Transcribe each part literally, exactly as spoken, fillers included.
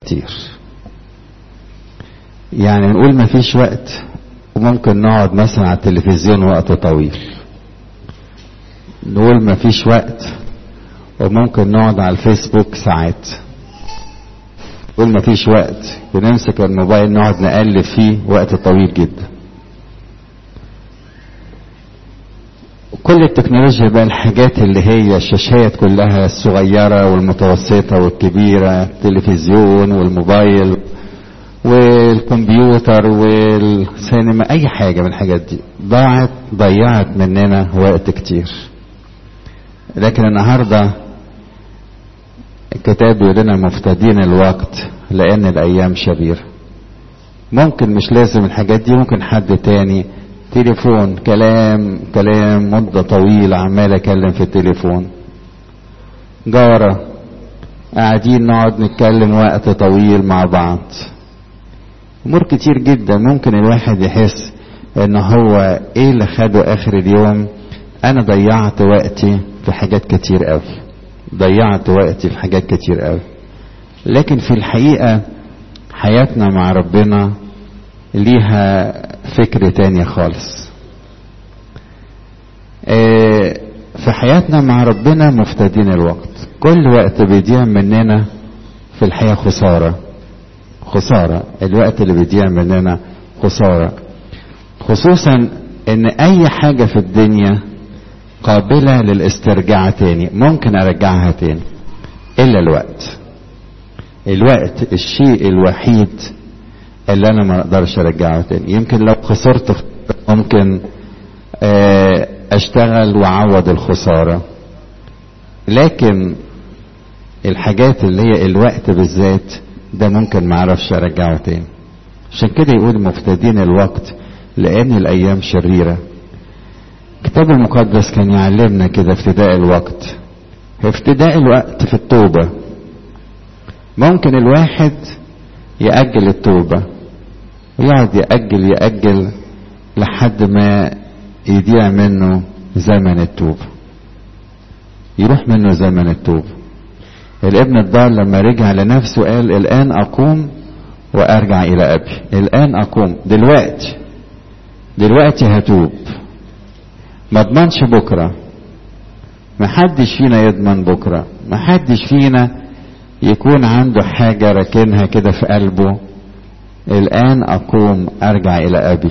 كتير. يعني نقول ما فيش وقت، وممكن نقعد مثلا على التلفزيون وقت طويل. نقول ما فيش وقت، وممكن نقعد على الفيسبوك ساعات. نقول ما فيش وقت، ونمسك الموبايل نقعد نقلب فيه وقت طويل جدا. كل التكنولوجيا بقى، الحاجات اللي هي الشاشات كلها الصغيرة والمتوسطة والكبيرة، التلفزيون والموبايل والكمبيوتر والسينما، اي حاجة من الحاجات دي ضاعت ضيعت مننا وقت كتير. لكن النهاردة الكتاب يقول لنا مفتدين الوقت لان الايام شريرة. ممكن مش لازم الحاجات دي، ممكن حد تاني تليفون، كلام كلام مدة طويلة عمال اكلم في التليفون، جارة قاعدين نقعد نتكلم وقت طويل مع بعض. امور كتير جدا ممكن الواحد يحس ان هو ايه اللي خده اخر اليوم، انا ضيعت وقتي في حاجات كتير قوي، ضيعت وقتي في حاجات كتير قوي. لكن في الحقيقة حياتنا مع ربنا ليها فكر تاني خالص. اه في حياتنا مع ربنا مفتدين الوقت. كل وقت بيضيع مننا في الحياة خسارة، خسارة. الوقت اللي بيضيع مننا خسارة، خصوصا ان اي حاجة في الدنيا قابلة للاسترجاع تاني، ممكن ارجعها تاني الا الوقت. الوقت الشيء الوحيد اللي انا ما اقدرش ارجعه تاني. يمكن لو خسرت ممكن اشتغل واعوض الخسارة، لكن الحاجات اللي هي الوقت بالذات ده ممكن ما اعرفش ارجعه تاني. عشان كده يقول مفتدين الوقت لان الايام شريرة. الكتاب المقدس كان يعلمنا كده افتداء الوقت. افتداء الوقت في التوبة. ممكن الواحد يأجل التوبة ويقعد يأجل يأجل لحد ما يضيع منه زمن التوبة، يروح منه زمن التوبة. الابن الضال لما رجع لنفسه قال الآن أقوم وأرجع إلى أبي. الآن أقوم، دلوقتي دلوقتي هتوب، ما اضمنش بكرة. محدش فينا يضمن بكرة، محدش فينا يكون عنده حاجة راكنها كده في قلبه. الآن أقوم أرجع إلى أبي.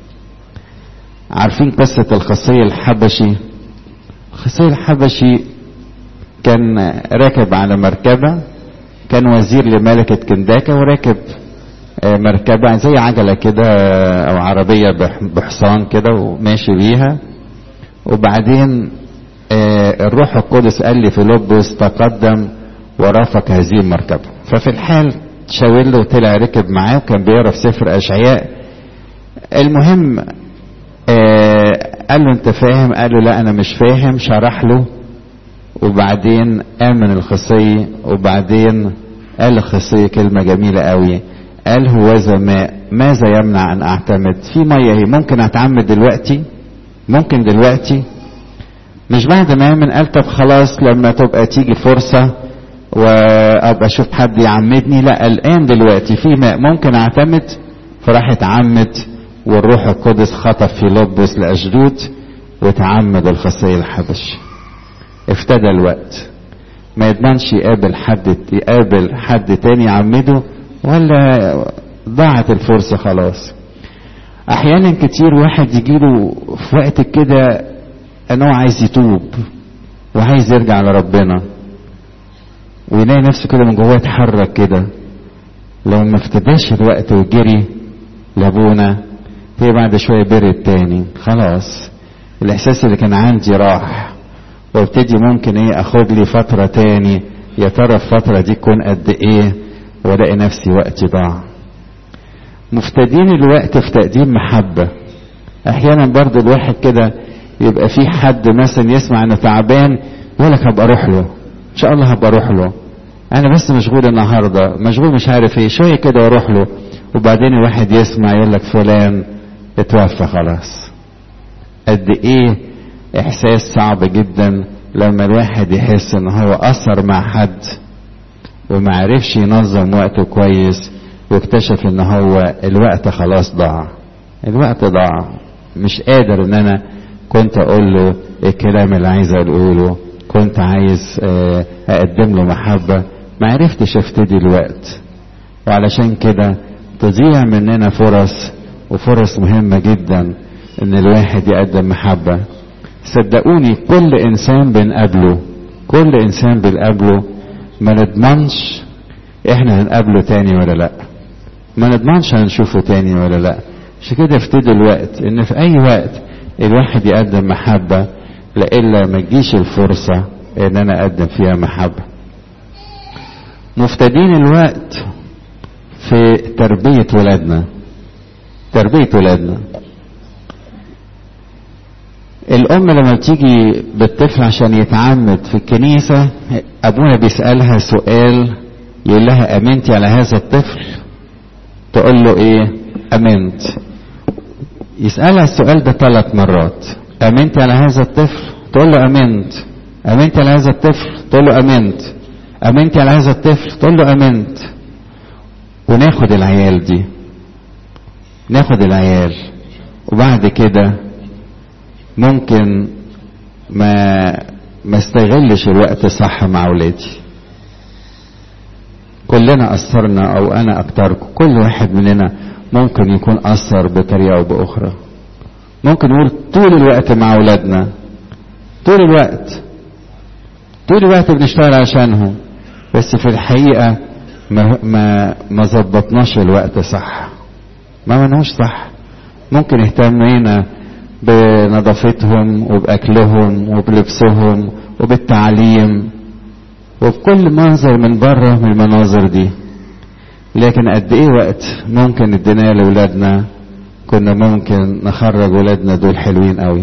عارفين قصة الخصي الحبشي؟ الخصي الحبشي كان راكب على مركبة، كان وزير لملكة كنداكا، وراكب مركبة زي عجلة كده أو عربية بحصان كده وماشي بيها. وبعدين الروح القدس قال لي فيلبس تقدم ورافق هذه المركبة. ففي الحال شاور له وطلع ركب معاه، وكان بيقرا في سفر أشعياء. المهم قال له انت فاهم؟ قال له لا انا مش فاهم. شرح له، وبعدين امن الخصي. وبعدين قال الخصي كلمة جميلة قوي، قال هوذا ماء، ماذا يمنع ان اعتمد؟ في مية هي، ممكن اتعمد دلوقتي، ممكن دلوقتي، مش بعد ما امن. قال طب خلاص لما تبقى تيجي فرصة وابقى اشوف حد يعمدني. لا، الان دلوقتي في ماء ممكن اعتمد. فراح اتعمد، والروح القدس خطف فيلبس لأشدود وتعمد الخصي الحبشي. افتدى الوقت، ما يضمنش يقابل حد يقابل حد تاني يعمده، ولا ضاعت الفرصة خلاص. احيانا كتير واحد يجيله في وقت كده انه عايز يتوب وعايز يرجع لربنا، ويلاقي نفسه كده من جواه يتحرك كده. لو ما افتداش الوقت وجري لابونا، هي بعد شوية برد تاني، خلاص الاحساس اللي كان عندي راح، وابتدي ممكن ايه اخد لي فترة تاني. يا ترى الفترة دي تكون قد ايه؟ والاقي نفسي وقتي ضاع. مفتدين الوقت في تقديم محبة. احيانا برضو الواحد كده يبقى في حد مثلا يسمع انه تعبان، يقولك هبقى اروح له، ان شاء الله هبقى اروح له، انا بس مشغول النهاردة، مشغول مش عارف ايه، شوية كده واروح له. وبعدين الواحد يسمع يقولك فلان اتوفى خلاص. قد ايه احساس صعب جدا لما الواحد يحس ان هو اثر مع حد وما عرفش ينظم وقته كويس، واكتشف ان هو الوقت خلاص ضاع. الوقت ضاع، مش قادر ان انا كنت اقول له الكلام اللي عايز اقوله، كنت عايز اقدم له محبة، ما عرفتش افتدي الوقت. وعلشان كده تضيع مننا فرص، وفرص مهمة جدا ان الواحد يقدم محبة. صدقوني كل انسان بنقابله كل انسان بنقابله ما نضمنش احنا هنقابله تاني ولا لا، ما نضمنش هنشوفه تاني ولا لا. عشان كده افتدي الوقت، ان في اي وقت الواحد يقدم محبة، لإلا ما تجيش الفرصة ان انا اقدم فيها محبة. مفتدين الوقت في تربية ولادنا. تربية ولادنا، الام لما بتيجي بالطفل عشان يتعمد في الكنيسة، ابونا بيسألها سؤال، يقول لها امنتي على هذا الطفل؟ تقول له ايه؟ امنت. يسألها السؤال ده ثلاث مرات، امنتي على هذا الطفل؟ تقول له امنت. امنتي على هذا الطفل؟ تقول له امنت. امنتي على هذا الطفل؟ تقول له امنت. وناخد العيال دي، ناخد العيال، وبعد كده ممكن ما ما استغلش الوقت صح مع اولادي. كلنا اثرنا، او انا اكتركم، كل واحد مننا ممكن يكون اثر بطريقه او باخرى. ممكن نقول طول الوقت مع اولادنا، طول الوقت طول الوقت بنشتغل عشانهم، بس في الحقيقه ما ما ما ظبطناش الوقت صح، ما منهوش صح. ممكن اهتمينا بنظافتهم وباكلهم وبلبسهم وبالتعليم وبكل منظر من بره من المناظر دي، لكن قد ايه وقت ممكن اديناه لاولادنا كنا ممكن نخرج ولادنا دول حلوين قوي.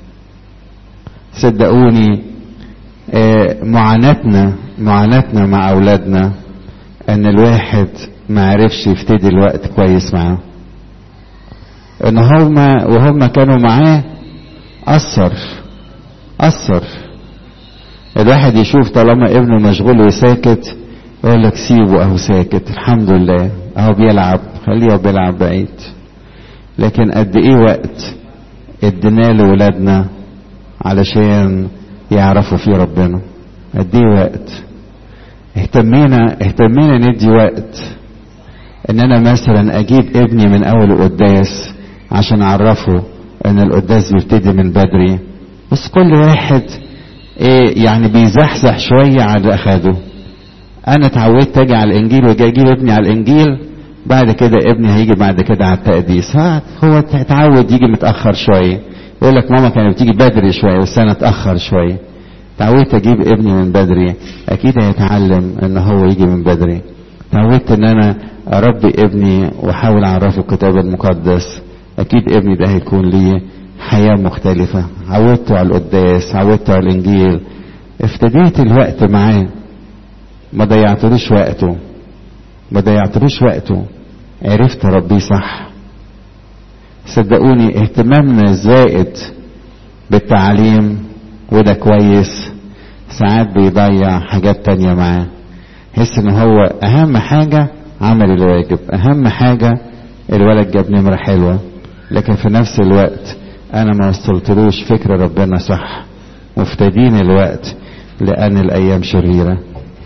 صدقوني معاناتنا معاناتنا مع اولادنا ان الواحد ما عرفش يفتدي الوقت كويس معاه، ان هما وهم كانوا معاه اثر اثر الواحد يشوف طالما ابنه مشغول وساكت يقول لك سيبه اهو ساكت، الحمد لله اهو بيلعب، خليه بيلعب بعيد. لكن قد ايه وقت اديناه لولادنا علشان يعرفوا فيه ربنا، قد ايه وقت اهتمينا اهتمينا ندي وقت ان انا مثلا اجيب ابني من اول القداس عشان اعرفه ان القداس بيبتدي من بدري، بس كل واحد ايه يعني بيزحزح شوية على اللي اخده. انا اتعودت اجي على الانجيل واجي اجيب ابني على الانجيل، بعد كده ابني هيجي بعد كده على التقديس. ها هو اتعود يجي متأخر شوية، يقول لك ماما كانت بتيجي بدري شوية بس انا اتأخر شوية. اتعودت اجيب ابني من بدري، اكيد هيتعلم ان هو يجي من بدري. اتعودت ان انا اربي ابني واحاول اعرفه الكتاب المقدس، اكيد ابني ده هيكون ليه حياة مختلفة. عودته على القداس، عودته على الانجيل، افتديت الوقت معاه، ما ضيعتلوش وقته ما ضيعتلوش وقته عرفت ربيه صح. صدقوني اهتمامنا الزائد بالتعليم وده كويس، ساعات بيضيع حاجات تانية معاه. حس ان هو اهم حاجة عمل الواجب، اهم حاجة الولد جاب نمرة حلوة، لكن في نفس الوقت انا ما وصلتلوش فكر ربنا صح. مفتدين الوقت لان الايام شريرة.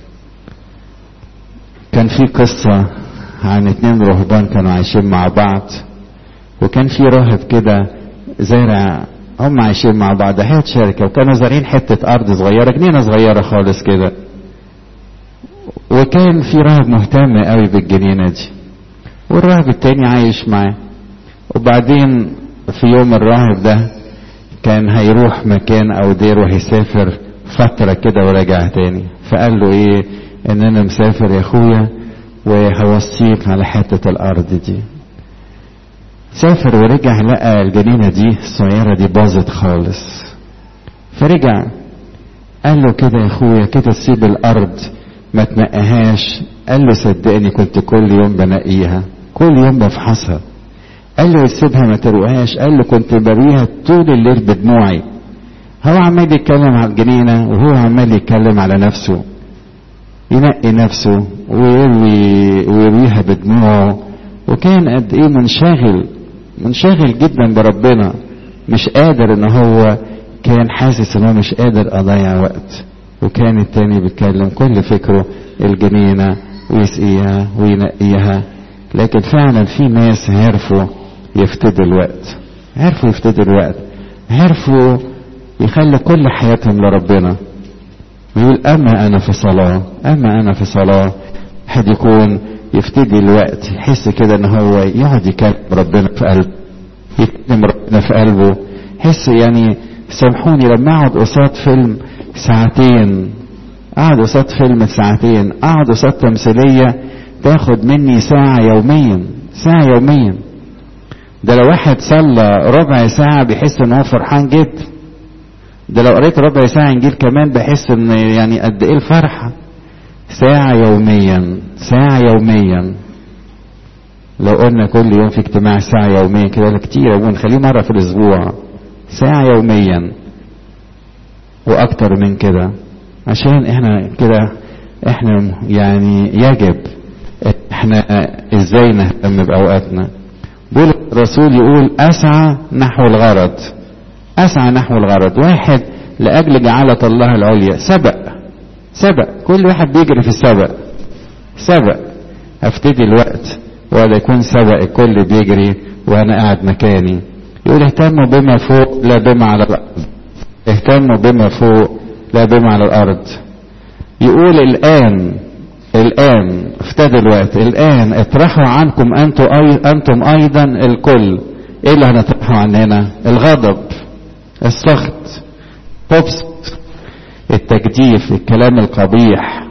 كان في قصة عن اتنين رهبان كانوا عايشين مع بعض، وكان في راهب كده زارع، هم عايشين مع بعض حياة شركة، وكانوا زارعين حتة ارض صغيرة، جنينة صغيرة خالص كده، وكان في راهب مهتم قوي بالجنينة دي، والراهب التاني عايش معاه. وبعدين في يوم الراهب ده كان هيروح مكان او دير وهيسافر فترة كده وراجع تاني، فقال له ايه ان انا مسافر يا اخويا وهوصيك على حتة الارض دي. سافر ورجع لقى الجنينة دي الصغيرة دي باظت خالص، فرجع قال له كده يا اخويا كده تسيب الارض ما تنقيهاش؟ قال له صدقني كنت كل يوم بنقيها، كل يوم بفحصها. قال له تسيبها ما تروقهاش؟ قال له كنت بريها طول الليل بدموعي. هو عمال يتكلم على الجنينة وهو عمال يتكلم على نفسه. ينقي نفسه ويروي ويرويها بدموعه، وكان قد ايه منشغل منشغل جدا بربنا، مش قادر ان هو كان حاسس ان هو مش قادر اضيع وقت. وكان التاني بيتكلم كل فكره الجنينة ويسقيها وينقيها. لكن فعلا في ناس عرفوا يفتدوا الوقت، عرفوا يفتدوا الوقت، عرفوا يخلي كل حياتهم لربنا. ويقول اما انا في صلاة، اما انا في صلاة. حد يكون يفتدي الوقت، يحس كده ان هو يقعد يكلم ربنا في قلبه، يكلم ربنا في قلبه. يحس يعني سامحوني لما اقعد قصاد فيلم ساعتين، اقعد قصاد فيلم ساعتين، اقعد قصاد تمثيلية تاخد مني ساعة يوميا، ساعة يوميا. ده لو واحد صلى ربع ساعة بيحس ان هو فرحان جدا. ده لو قريت ربع ساعة انجيل كمان بحس ان يعني قد ايه الفرحة. ساعة يوميا، ساعة يوميا. لو قلنا كل يوم في اجتماع ساعة يوميا كده كتير، ونخليه مرة في الاسبوع. ساعة يوميا واكتر من كده، عشان احنا كده احنا يعني يجب احنا ازاي نهتم باوقاتنا. بولس الرسول يقول اسعى نحو الغرض، اسعى نحو الغرض. واحد لاجل جعالة الله العليا، سبق سبق كل واحد بيجري في السبق، سبق افتدي الوقت ولا يكون سبق الكل بيجري وانا قاعد مكاني. يقول اهتموا بما فوق لا بما على الارض، اهتموا بما فوق لا بما على الارض. يقول الان الان افتدوا الوقت، الان اطرحوا عنكم انتم انتم ايضا الكل. ايه اللي هنطرحه عننا؟ الغضب، السخط، الخبث، التجديف، الكلام القبيح.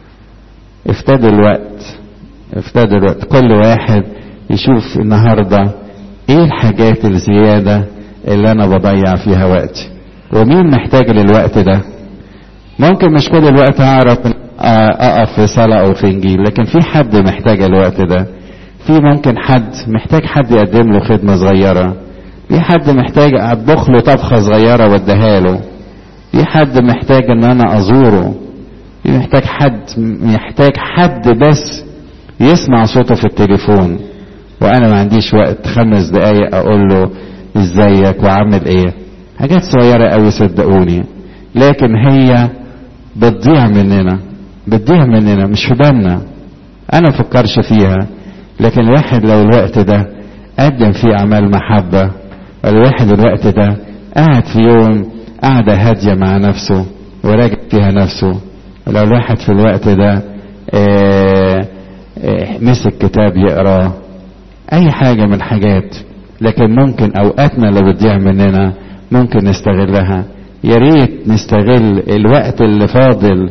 افتدوا الوقت، افتدوا الوقت. كل واحد يشوف النهارده ايه الحاجات الزياده اللي انا بضيع فيها وقتي، ومين محتاج للوقت ده. ممكن مش كل الوقت اعرف اقف في صلاة او في انجيل، لكن في حد محتاج الوقت ده. في ممكن حد محتاج حد يقدم له خدمة صغيرة، في حد محتاج اطبخ له طبخة صغيرة واديها له، في حد محتاج ان انا ازوره، في محتاج حد محتاج حد بس يسمع صوته في التليفون وانا ما عنديش وقت خمس دقايق اقول له ازيك وعامل ايه. حاجات صغيرة قوي صدقوني، لكن هي بتضيع مننا، بتضيع مننا مش في بالنا، انا مفكرش فيها. لكن الواحد لو الوقت ده قدم فيه اعمال محبة، الواحد الوقت ده قاعد في يوم قاعدة هادية مع نفسه وراجع فيها نفسه، لو الواحد في الوقت ده اه اه مسك كتاب يقراه، اي حاجة من حاجات. لكن ممكن اوقاتنا اللي بتضيع مننا ممكن نستغلها. يا ريت نستغل الوقت اللي فاضل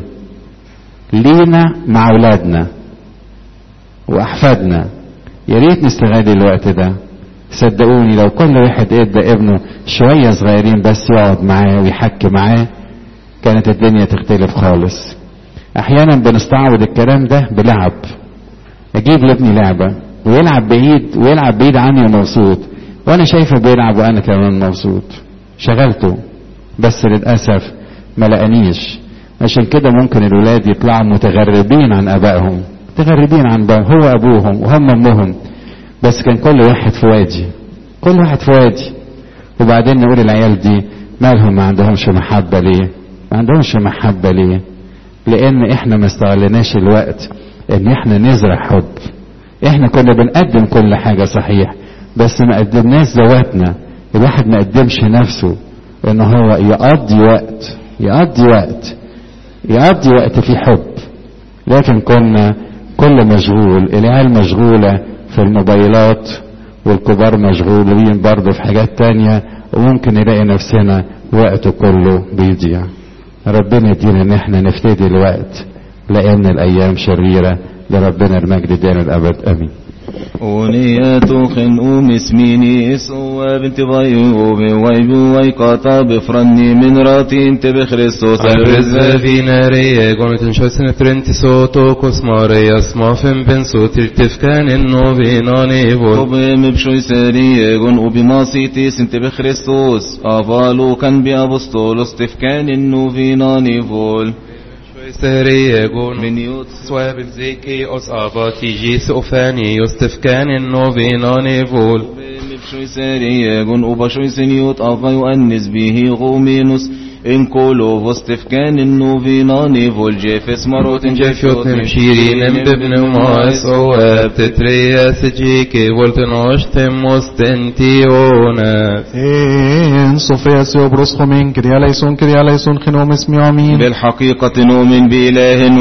لينا مع اولادنا واحفادنا، يا ريت نستغل الوقت ده. صدقوني لو كل واحد ادى ابنه شوية صغيرين بس يقعد معاه ويحكي معاه كانت الدنيا تختلف خالص. احيانا بنستعوض الكلام ده بلعب، اجيب لابني لعبة ويلعب بعيد ويلعب بعيد عني ومبسوط، وانا شايفه بيلعب وانا كمان مبسوط، شغلته بس للأسف ما لقانيش. عشان كده ممكن الولاد يطلعوا متغربين عن ابائهم، متغربين عن ابائهم، هو ابوهم وهم امهم، بس كان كل واحد في وادي، كل واحد في وادي. وبعدين نقول العيال دي مالهم ما عندهمش محبة ليه؟ ما عندهمش محبة ليه؟ لان احنا ما استغلناش الوقت ان احنا نزرع حب. احنا كنا بنقدم كل حاجة صحيح، بس ما قدمناش ذواتنا. الواحد ما قدمش نفسه ان هو يقضي وقت يقضي وقت يقضي وقت في حب. لكن كنا كل مشغول، العيال مشغولة في الموبايلات والكبار مشغولين برضه في حاجات تانية، وممكن نلاقي نفسنا وقته كله بيضيع. ربنا يدينا ان احنا نفتدي الوقت لان الايام شريرة. لربنا المجد دائما الابد امين. أونياتو خنقوم اسميني اسوا بنت بايوب ويبو ويقاطع بفرني من راتي انت بخريستوس الرزا في نارية قومت نشوسن ترنتي صوتو كوسماريا اسمافن بن صوت التفكان انو بيناني بول وبيم بشوي سارية قن وبماسيتيس انت بخريستوس افالو كان بأبسطولوس تفكان انو بيناني بول Serigon من يوت Swabib zeki os avati jis ofani Justifkan in novinani vol بشوي ساريجون وبشوي سنيوت أفا يؤنس به غومينوس إن كولو فاستفكان النوفيناني فولجيفس مروت جفيوت نمشيرين بابن ماس أواب تترياس جيكي والتنوشت مستنتيونا إن صوفيا سيوبروس خمين كريا ليسون كريا ليسون خنوم اسمي عمين بالحقيقة نؤمن بإله